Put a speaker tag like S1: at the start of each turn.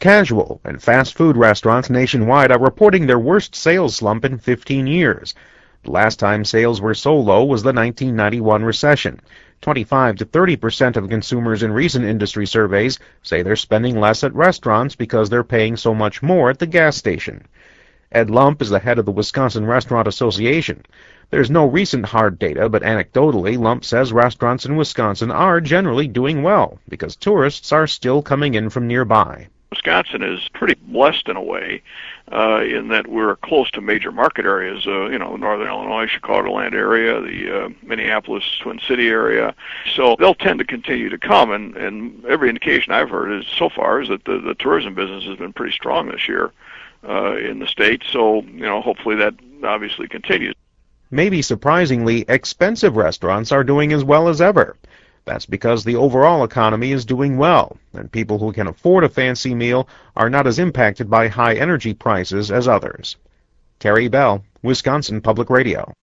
S1: Casual and fast food restaurants nationwide are reporting their worst sales slump in 15 years. The last time sales were so low was the 1991 recession. 25 to 30% of consumers in recent industry surveys say they're spending less at restaurants because they're paying so much more at the gas station. Ed Lump is the head of the Wisconsin Restaurant Association. There's no recent hard data, but anecdotally, Lump says restaurants in Wisconsin are generally doing well because tourists are still coming in from nearby.
S2: Wisconsin is pretty blessed in a way, in that we're close to major market areas, Northern Illinois, Chicagoland area, the Minneapolis, Twin City area. So they'll tend to continue to come, and every indication I've heard is so far is that the tourism business has been pretty strong this year in the state. So, hopefully that obviously continues.
S1: Maybe surprisingly, expensive restaurants are doing as well as ever. That's because the overall economy is doing well, and people who can afford a fancy meal are not as impacted by high energy prices as others. Terry Bell, Wisconsin Public Radio.